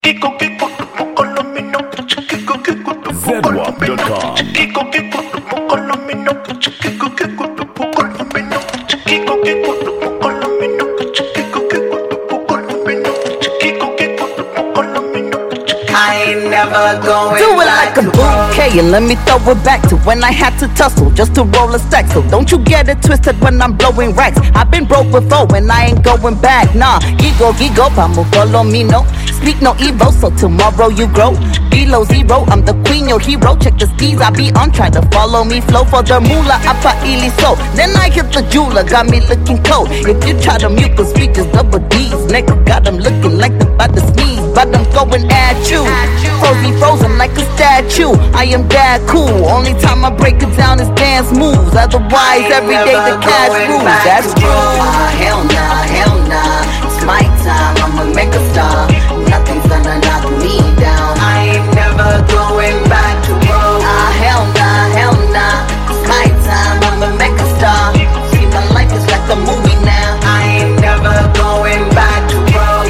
Do it like a bouquet and let me throw it back to when I had to tussle just to roll a stack. So don't you get it twisted when I'm blowing racks. I've been broke before and I ain't going back. Nah, gigo, vamos, follow me, no. Speak no evil, so tomorrow you grow. Below zero, I'm the queen, your hero. Check the skis I be on, try to follow me. Flow for the moolah, apa iliso. Then I hit the jeweler, got me looking cold. If you try to mute the speakers, double D's. Nigga got them looking like they about to sneeze. But I'm going at you. Frozen like a statue. I am that cool. Only time I break it down is dance moves. Otherwise, every day the cash rules. That's true. Hell nah. It's my time. I'ma make a star. Nothing's gonna knock me down. I ain't never going back to road. Hell nah. It's my time. I'ma make a star. See, my life is like a movie now. I ain't never going back to road.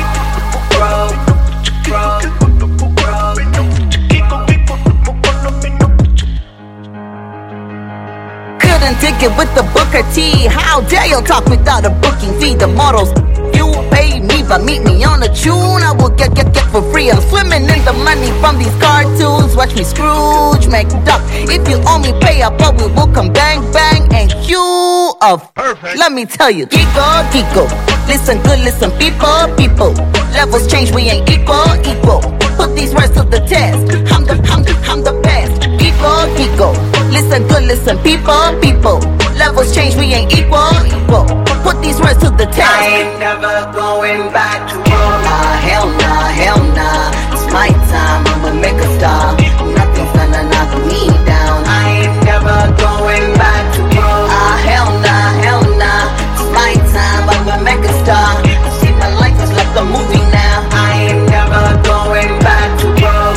Ticket with the Booker T. How dare you talk without a booking fee? The models, you pay me, but meet me on a tune. I will get for free. I'm swimming in the money from these cartoons. Watch me Scrooge McDuck. If you owe me, pay up, but we will come bang and you off. Perfect. Let me tell you, Kiko. Listen good, listen people. Levels change, we ain't equal. Put these words to the test. I'm the best. Kiko. Listen good, listen people. Levels change, we ain't equal. Put these words to the test. I ain't never going back to road. Hell nah. It's my time, I'ma make a star. Nothing's gonna knock me down. I ain't never going back to road. Hell nah. It's my time, I'ma make a star. See, my life is like a movie now. I ain't never going back to road.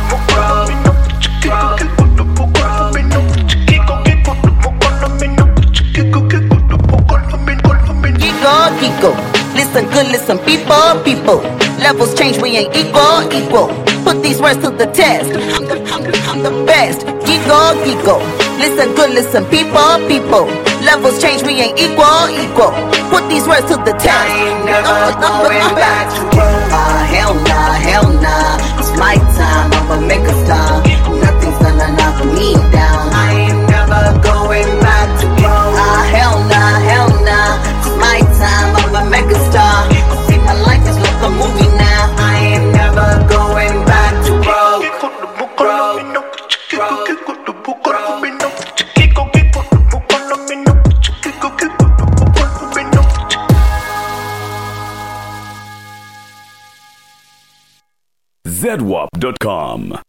Kiko. Listen good, listen people. Levels change, we ain't equal. Put these words to the test. I'm the best. Kiko. Listen good, listen people. Levels change, we ain't equal. Put these words to the test. I ain't never going back to road. Hell nah. It's my time, I'ma make a star. Nothing's gonna knock me down. I ain't never going back to road. Hell nah. It's my time, I'ma make a star. See, my life is like a movie now. I ain't never going back to road. ZWAP.com